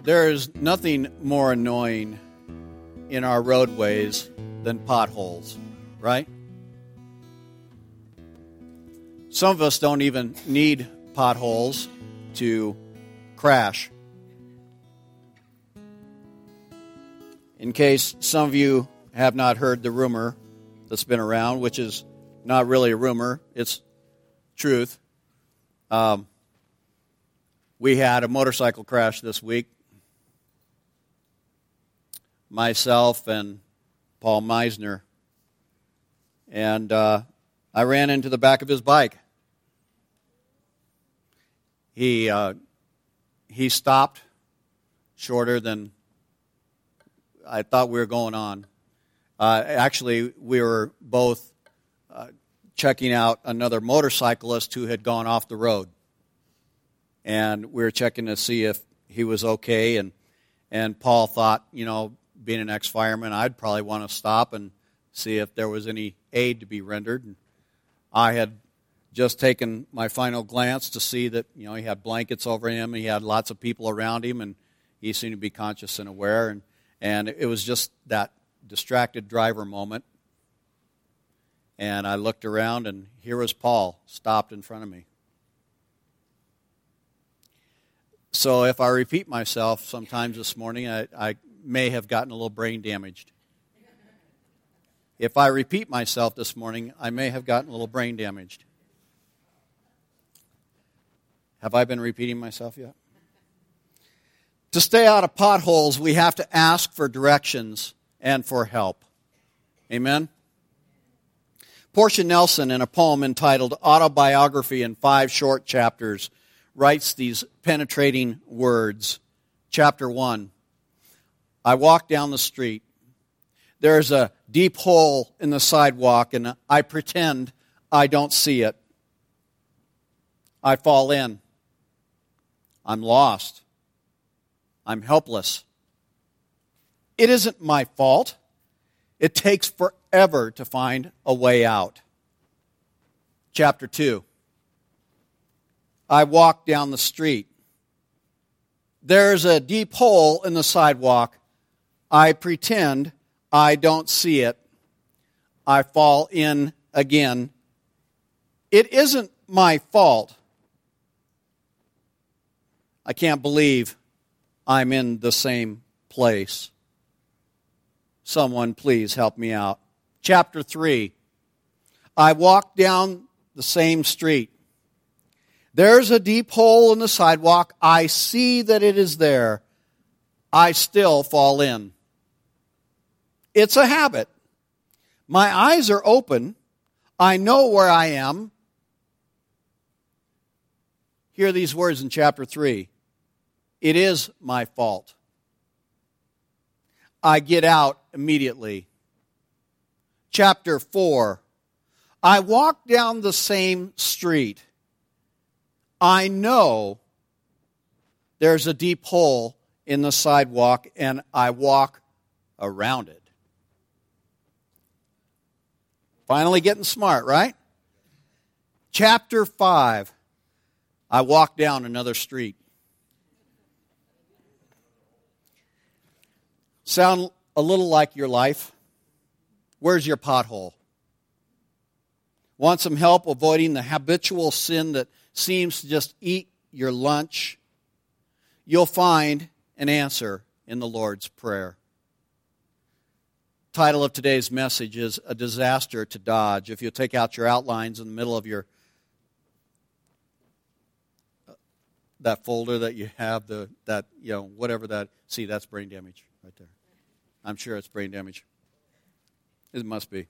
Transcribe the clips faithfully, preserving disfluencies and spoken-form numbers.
There is nothing more annoying in our roadways than potholes, right? Some of us don't even need potholes to crash. In case some of you have not heard the rumor that's been around, which is not really a rumor, it's truth. Um, we had a motorcycle crash this week. Myself and Paul Meisner. And uh, I ran into the back of his bike. He uh, he stopped shorter than I thought we were going on. Uh, actually, we were both uh, checking out another motorcyclist who had gone off the road. And we were checking to see if he was okay. And, and Paul thought, you know, being an ex-fireman, I'd probably want to stop and see if there was any aid to be rendered. And I had just taken my final glance to see that, you know, he had blankets over him, he had lots of people around him, and he seemed to be conscious and aware. And, and it was just that distracted driver moment. And I looked around, and here was Paul, stopped in front of me. So if I repeat myself sometimes this morning, I, I may have gotten a little brain damaged. If I repeat myself this morning, I may have gotten a little brain damaged. Have I been repeating myself yet? To stay out of potholes, we have to ask for directions and for help. Amen? Portia Nelson, in a poem entitled Autobiography in Five Short Chapters, writes these penetrating words. Chapter one. I walk down the street. There's a deep hole in the sidewalk, and I pretend I don't see it. I fall in. I'm lost. I'm helpless. It isn't my fault. It takes forever to find a way out. Chapter two. I walk down the street. There's a deep hole in the sidewalk. I pretend I don't see it. I fall in again. It isn't my fault. I can't believe I'm in the same place. Someone please help me out. Chapter three. I walk down the same street. There's a deep hole in the sidewalk. I see that it is there. I still fall in. It's a habit. My eyes are open. I know where I am. Hear these words in chapter three. It is my fault. I get out immediately. Chapter four. I walk down the same street. I know there's a deep hole in the sidewalk, and I walk around it. Finally getting smart, right? Chapter five. I walk down another street. Sound a little like your life? Where's your pothole? Want some help avoiding the habitual sin that seems to just eat your lunch? You'll find an answer in the Lord's Prayer. Title of today's message is A Disaster to Dodge. If you'll take out your outlines in the middle of your that folder that you have, the that you know whatever that. See, that's brain damage right there. I'm sure it's brain damage. It must be.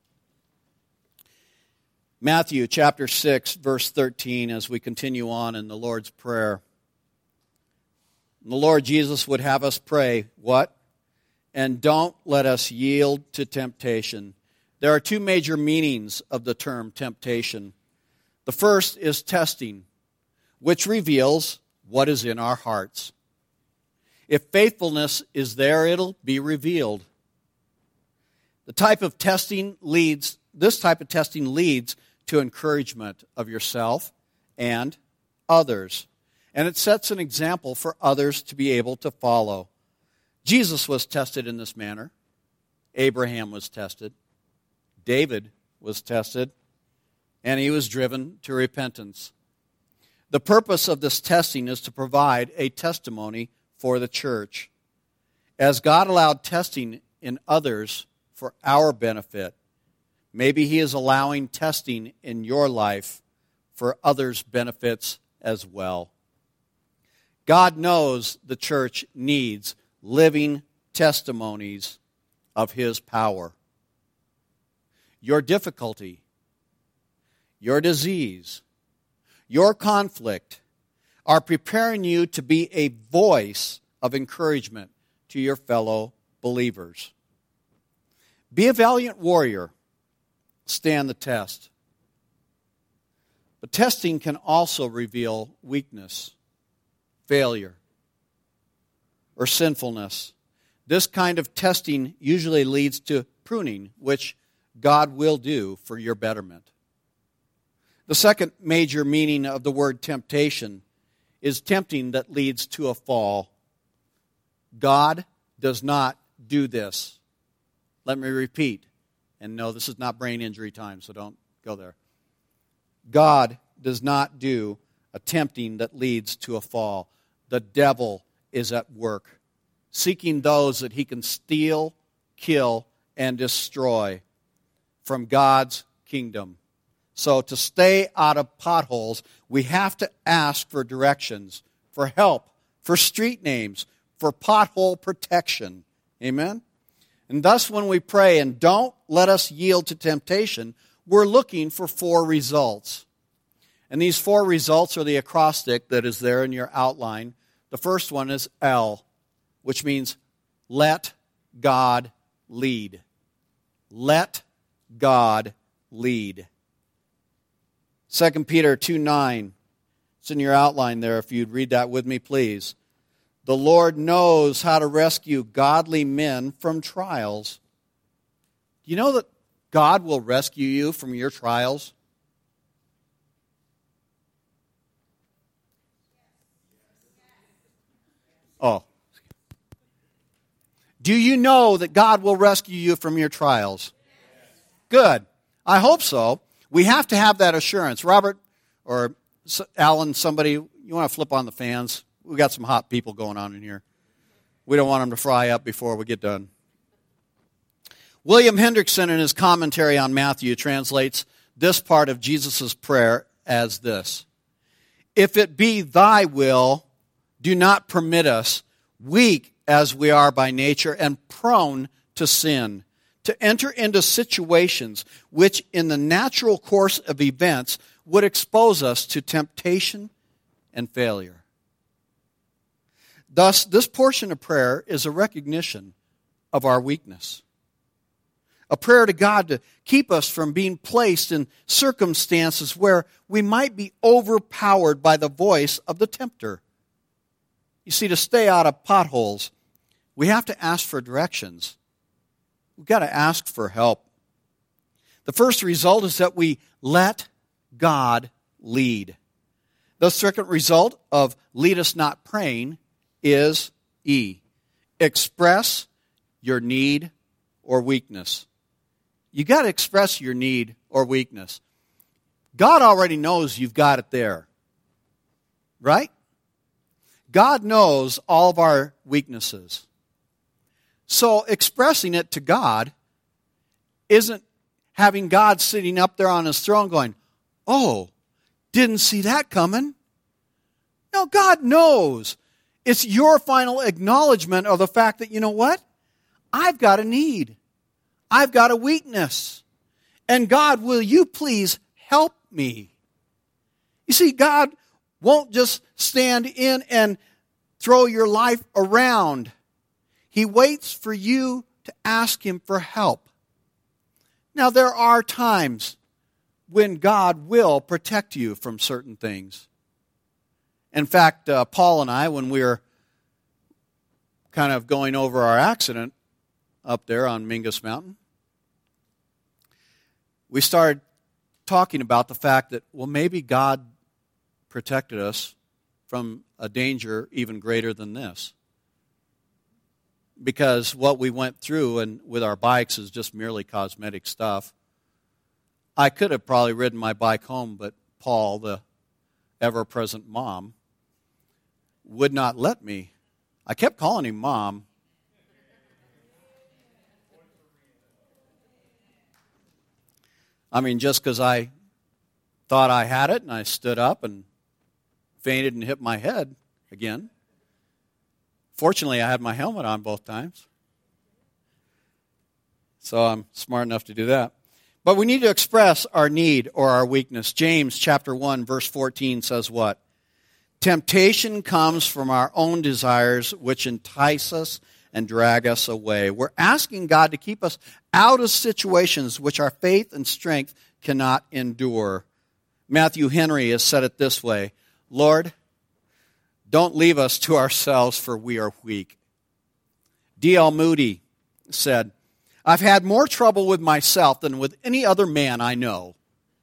Matthew chapter six, verse thirteen, as we continue on in the Lord's Prayer. The Lord Jesus would have us pray, what? And don't let us yield to temptation. There are two major meanings of the term temptation. The first is testing, which reveals what is in our hearts. If faithfulness is there, it'll be revealed. The type of testing leads, this type of testing leads to encouragement of yourself and others. And it sets an example for others to be able to follow. Jesus was tested in this manner. Abraham was tested. David was tested. And he was driven to repentance. The purpose of this testing is to provide a testimony for the church. As God allowed testing in others for our benefit, maybe He is allowing testing in your life for others' benefits as well. God knows the church needs living testimonies of His power. Your difficulty, your disease, your conflict are preparing you to be a voice of encouragement to your fellow believers. Be a valiant warrior. Stand the test. But testing can also reveal weakness, failure, or sinfulness. This kind of testing usually leads to pruning, which God will do for your betterment. The second major meaning of the word temptation is tempting that leads to a fall. God does not do this. Let me repeat. And no, this is not brain injury time, so don't go there. God does not do a tempting that leads to a fall. The devil is at work, seeking those that he can steal, kill, and destroy from God's kingdom. So to stay out of potholes, we have to ask for directions, for help, for street names, for pothole protection. Amen? And thus when we pray, and don't let us yield to temptation, we're looking for four results. And these four results are the acrostic that is there in your outline. The first one is L, which means let God lead. Let God lead. Second Peter two nine. It's in your outline there if you'd read that with me, please. The Lord knows how to rescue godly men from trials. Do you know that God will rescue you from your trials? Oh. Do you know that God will rescue you from your trials? Good. I hope so. We have to have that assurance. Robert or Alan, somebody, you want to flip on the fans? We've got some hot people going on in here. We don't want them to fry up before we get done. William Hendrickson, in his commentary on Matthew, translates this part of Jesus' prayer as this: If it be thy will, do not permit us, weak as we are by nature and prone to sin, to enter into situations which in the natural course of events would expose us to temptation and failure. Thus, this portion of prayer is a recognition of our weakness. A prayer to God to keep us from being placed in circumstances where we might be overpowered by the voice of the tempter. You see, to stay out of potholes, we have to ask for directions. We've got to ask for help. The first result is that we let God lead. The second result of lead us not praying is E. Express your need or weakness. You got to express your need or weakness. God already knows you've got it there. Right? God knows all of our weaknesses. So expressing it to God isn't having God sitting up there on His throne going, oh, didn't see that coming. No, God knows. It's your final acknowledgement of the fact that, you know what? I've got a need. I've got a weakness. And God, will you please help me? You see, God won't just stand in and throw your life around. He waits for you to ask Him for help. Now, there are times when God will protect you from certain things. In fact, uh, Paul and I, when we were kind of going over our accident up there on Mingus Mountain, we started talking about the fact that, well, maybe God protected us from a danger even greater than this. Because what we went through and with our bikes is just merely cosmetic stuff. I could have probably ridden my bike home, but Paul, the ever-present mom, would not let me. I kept calling him Mom. I mean, just because I thought I had it, and I stood up and fainted and hit my head again. Fortunately, I had my helmet on both times. So I'm smart enough to do that. But we need to express our need or our weakness. James chapter one, verse fourteen says what? Temptation comes from our own desires, which entice us and drag us away. We're asking God to keep us out of situations which our faith and strength cannot endure. Matthew Henry has said it this way, Lord, don't leave us to ourselves, for we are weak. D L Moody said, I've had more trouble with myself than with any other man I know.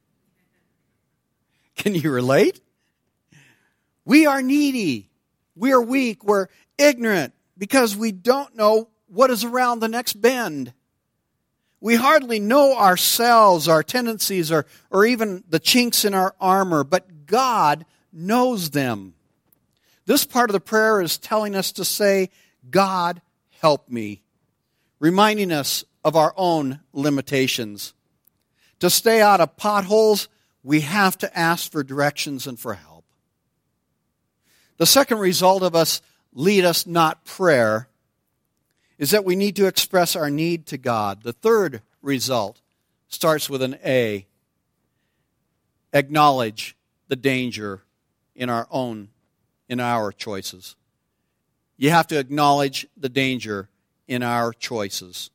Can you relate? We are needy. We are weak. We're ignorant because we don't know what is around the next bend. We hardly know ourselves, our tendencies, or, or even the chinks in our armor, but God knows them. This part of the prayer is telling us to say, God, help me, reminding us of our own limitations. To stay out of potholes, we have to ask for directions and for help. The second result of us lead us not prayer is that we need to express our need to God. The third result starts with an A. Acknowledge the danger in our own, in our choices. You have to acknowledge the danger in our choices.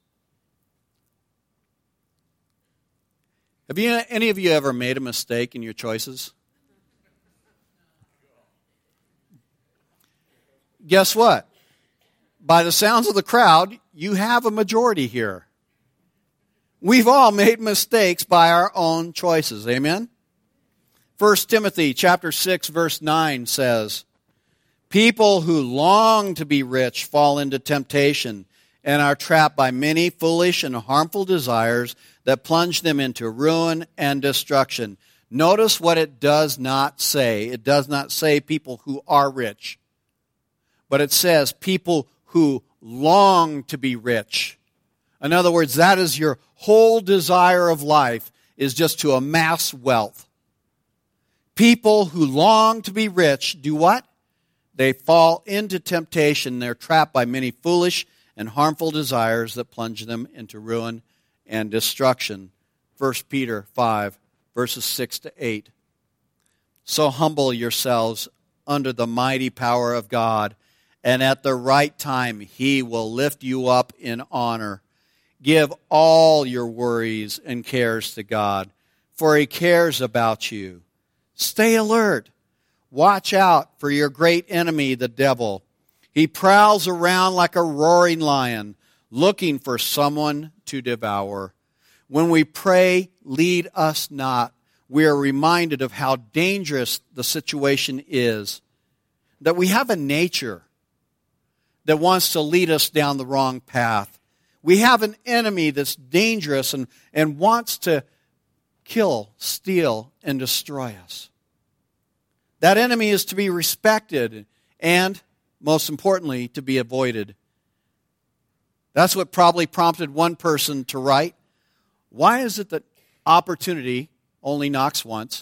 Have you, any of you ever made a mistake in your choices? Guess what? By the sounds of the crowd, you have a majority here. We've all made mistakes by our own choices. Amen? First Timothy chapter six, verse nine says, people who long to be rich fall into temptation and are trapped by many foolish and harmful desires that plunge them into ruin and destruction. Notice what it does not say. It does not say people who are rich. But it says people who long to be rich. In other words, that is your whole desire of life, is just to amass wealth. People who long to be rich do what? They fall into temptation. They're trapped by many foolish and harmful desires that plunge them into ruin and destruction. First Peter five, verses six to eight. So humble yourselves under the mighty power of God, and at the right time He will lift you up in honor. Give all your worries and cares to God, for He cares about you. Stay alert. Watch out for your great enemy, the devil. He prowls around like a roaring lion, looking for someone to devour. When we pray, lead us not, we are reminded of how dangerous the situation is, that we have a nature that wants to lead us down the wrong path. We have an enemy that's dangerous and, and wants to kill, steal, and destroy us. That enemy is to be respected and, most importantly, to be avoided. That's what probably prompted one person to write, why is it that opportunity only knocks once,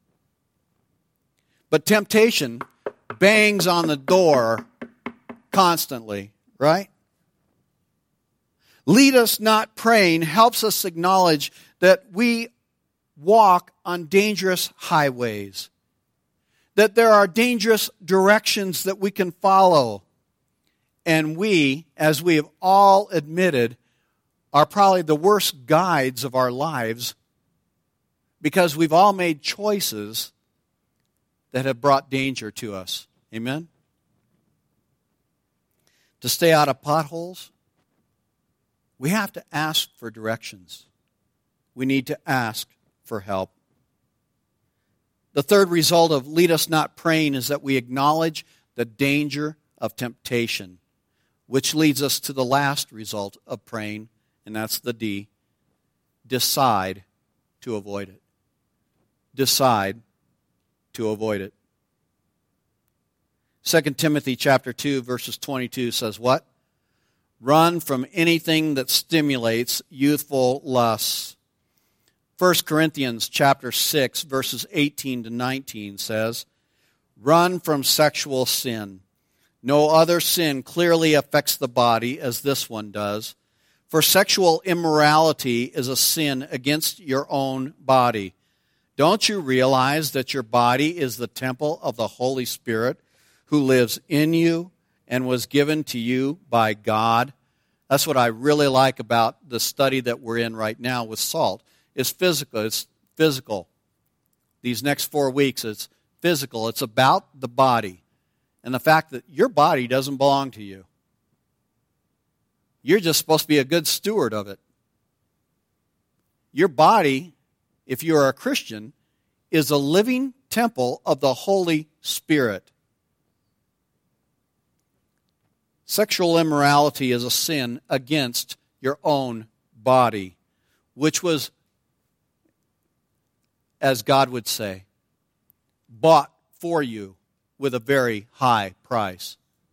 but temptation bangs on the door constantly, right? Lead us not praying helps us acknowledge that we walk on dangerous highways, that there are dangerous directions that we can follow. And we, as we have all admitted, are probably the worst guides of our lives because we've all made choices that have brought danger to us. Amen? To stay out of potholes, we have to ask for directions. We need to ask for help. The third result of lead us not praying is that we acknowledge the danger of temptation, which leads us to the last result of praying, and that's the D. Decide to avoid it. Decide to avoid it. Second Timothy chapter two, verses twenty-two says what? Run from anything that stimulates youthful lusts. First Corinthians chapter six, verses eighteen to nineteen says, run from sexual sin. No other sin clearly affects the body as this one does. For sexual immorality is a sin against your own body. Don't you realize that your body is the temple of the Holy Spirit who lives in you and was given to you by God? That's what I really like about the study that we're in right now with SALT. It's physical. It's physical. These next four weeks, it's physical. It's about the body and the fact that your body doesn't belong to you. You're just supposed to be a good steward of it. Your body, if you're a Christian, is a living temple of the Holy Spirit. Sexual immorality is a sin against your own body, which was, as God would say, bought for you with a very high price.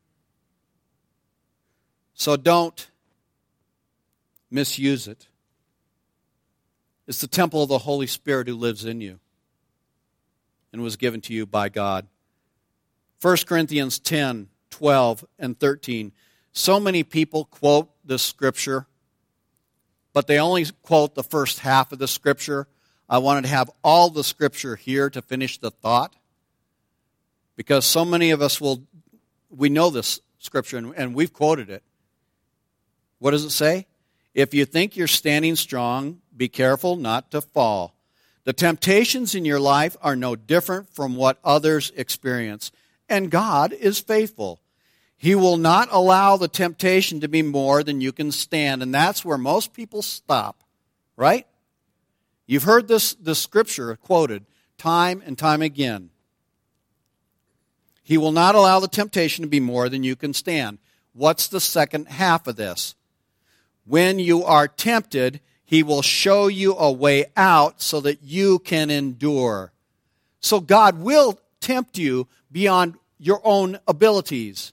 So don't misuse it. It's the temple of the Holy Spirit who lives in you and was given to you by God. First Corinthians ten, twelve, and thirteen. So many people quote this scripture, but they only quote the first half of the scripture. I wanted to have all the scripture here to finish the thought, because so many of us will, we know this scripture and, and we've quoted it. What does it say? If you think you're standing strong, be careful not to fall. The temptations in your life are no different from what others experience, and God is faithful. He will not allow the temptation to be more than you can stand, and that's where most people stop, right? You've heard this, this scripture quoted time and time again. He will not allow the temptation to be more than you can stand. What's the second half of this? When you are tempted, He will show you a way out so that you can endure. So God will tempt you beyond your own abilities.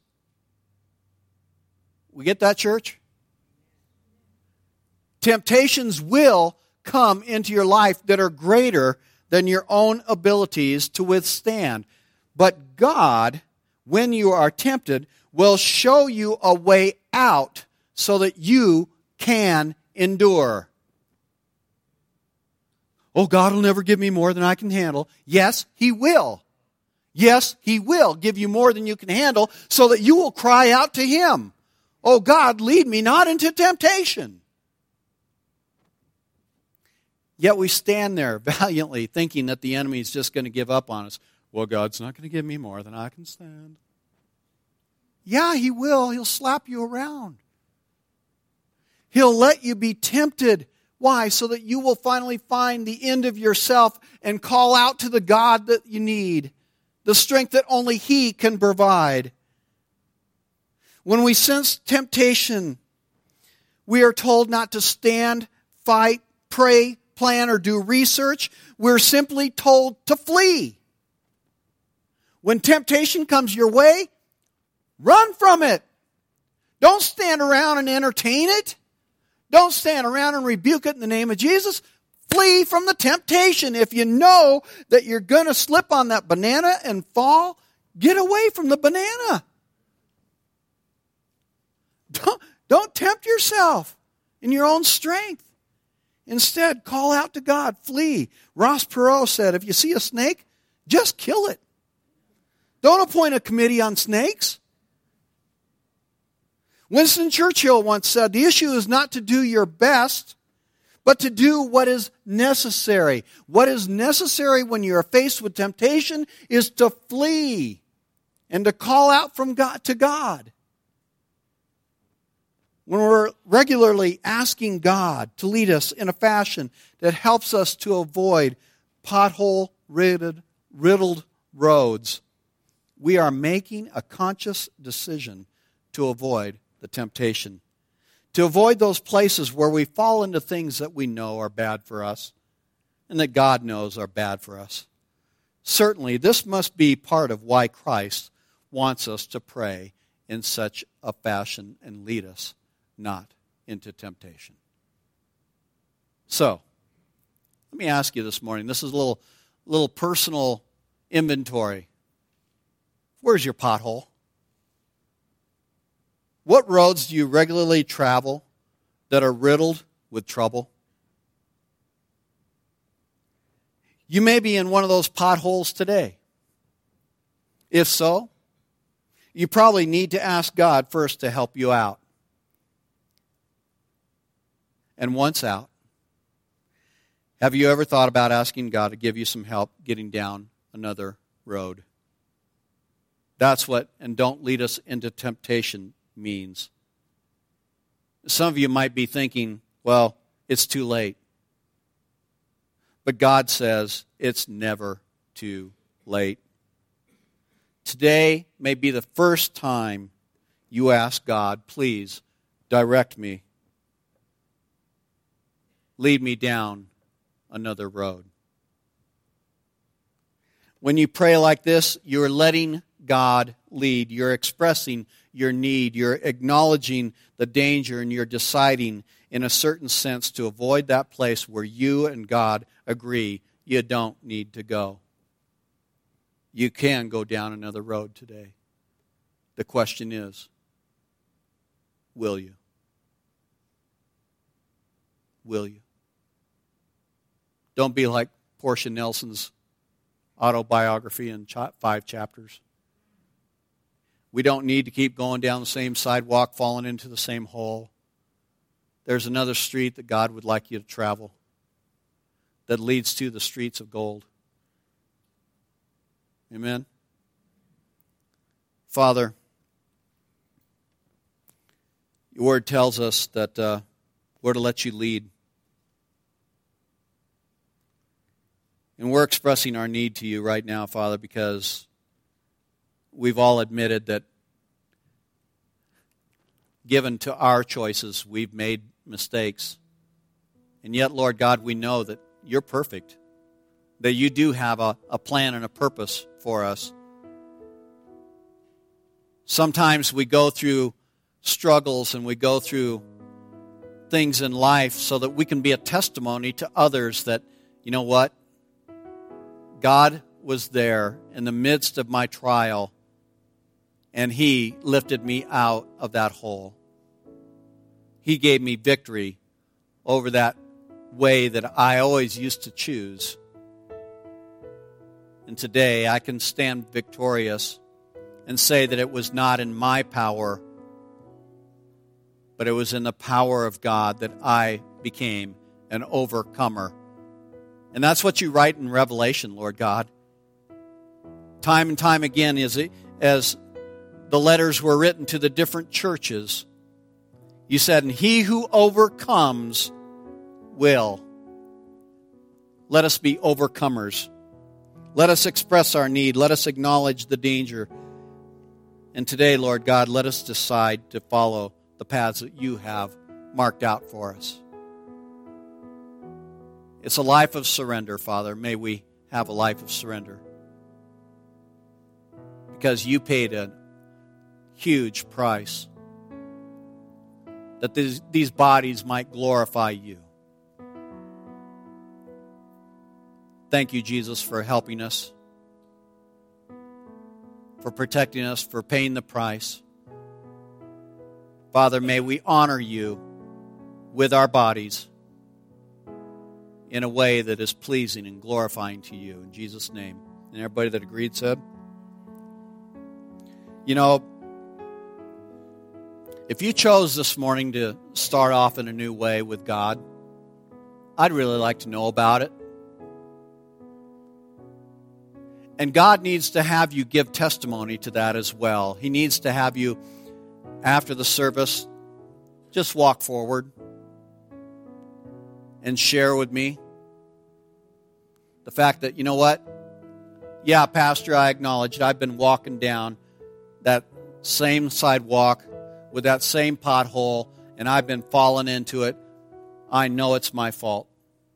We get that, church? Temptations will come into your life that are greater than your own abilities to withstand. But God, when you are tempted, will show you a way out so that you can endure. Oh, God will never give me more than I can handle. Yes, He will. Yes, He will give you more than you can handle so that you will cry out to Him. Oh, God, lead me not into temptation. Yet we stand there valiantly thinking that the enemy is just going to give up on us. Well, God's not going to give me more than I can stand. Yeah, He will. He'll slap you around. He'll let you be tempted. Why? So that you will finally find the end of yourself and call out to the God that you need, the strength that only He can provide. When we sense temptation, we are told not to stand, fight, pray, plan, or do research. We're simply told to flee. When temptation comes your way, run from it. Don't stand around and entertain it. Don't stand around and rebuke it in the name of Jesus. Flee from the temptation. If you know that you're going to slip on that banana and fall, get away from the banana. Don't, don't tempt yourself in your own strength. Instead, call out to God. Flee. Ross Perot said, if you see a snake, just kill it. Don't appoint a committee on snakes. Winston Churchill once said, the issue is not to do your best, but to do what is necessary. What is necessary when you are faced with temptation is to flee and to call out from God to God. When we're regularly asking God to lead us in a fashion that helps us to avoid pothole-ridden riddled roads, we are making a conscious decision to avoid the temptation, to avoid those places where we fall into things that we know are bad for us and that God knows are bad for us. Certainly, this must be part of why Christ wants us to pray in such a fashion and lead us not into temptation. So, let me ask you this morning. This is a little, little personal inventory. Where's your pothole? What roads do you regularly travel that are riddled with trouble? You may be in one of those potholes today. If so, you probably need to ask God first to help you out. And once out, have you ever thought about asking God to give you some help getting down another road? That's what, and don't lead us into temptation, means. Some of you might be thinking, well, it's too late. But God says it's never too late. Today may be the first time you ask God, please direct me. Lead me down another road. When you pray like this, you're letting God lead. You're expressing your need. You're acknowledging the danger, and you're deciding in a certain sense to avoid that place where you and God agree you don't need to go. You can go down another road today. The question is, will you? Will you? Don't be like Portia Nelson's autobiography in five chapters. We don't need to keep going down the same sidewalk, falling into the same hole. There's another street that God would like you to travel that leads to the streets of gold. Amen? Father, your word tells us that uh, we're to let you lead. And we're expressing our need to you right now, Father, because we've all admitted that given to our choices, we've made mistakes. And yet, Lord God, we know that you're perfect, that you do have a, a plan and a purpose for us. Sometimes we go through struggles and we go through things in life so that we can be a testimony to others that, you know what? God was there in the midst of my trial, and He lifted me out of that hole. He gave me victory over that way that I always used to choose. And today I can stand victorious and say that it was not in my power, but it was in the power of God that I became an overcomer. And that's what you write in Revelation, Lord God. Time and time again, as, it, as the letters were written to the different churches, you said, and he who overcomes will. Let us be overcomers. Let us express our need. Let us acknowledge the danger. And today, Lord God, let us decide to follow the paths that you have marked out for us. It's a life of surrender, Father. May we have a life of surrender. Because you paid a huge price that these, these bodies might glorify you. Thank you, Jesus, for helping us, for protecting us, for paying the price. Father, may we honor you with our bodies in a way that is pleasing and glorifying to you. In Jesus' name. And everybody that agreed said, you know, if you chose this morning to start off in a new way with God, I'd really like to know about it. And God needs to have you give testimony to that as well. He needs to have you, after the service, just walk forward and share with me the fact that, you know what? Yeah, Pastor, I acknowledge it. I've been walking down that same sidewalk with that same pothole, and I've been falling into it. I know it's my fault.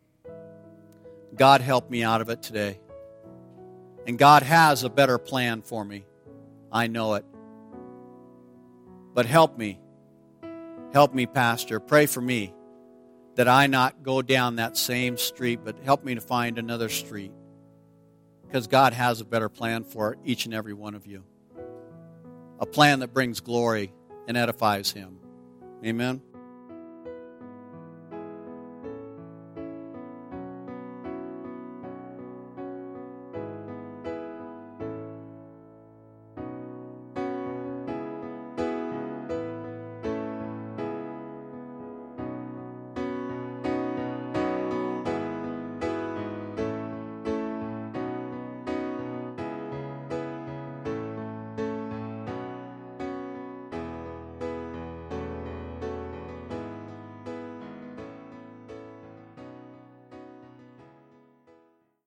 God help me out of it today. And God has a better plan for me. I know it. But help me. Help me, Pastor. Pray for me that I not go down that same street, but help me to find another street. Because God has a better plan for each and every one of you. A plan that brings glory and edifies Him. Amen.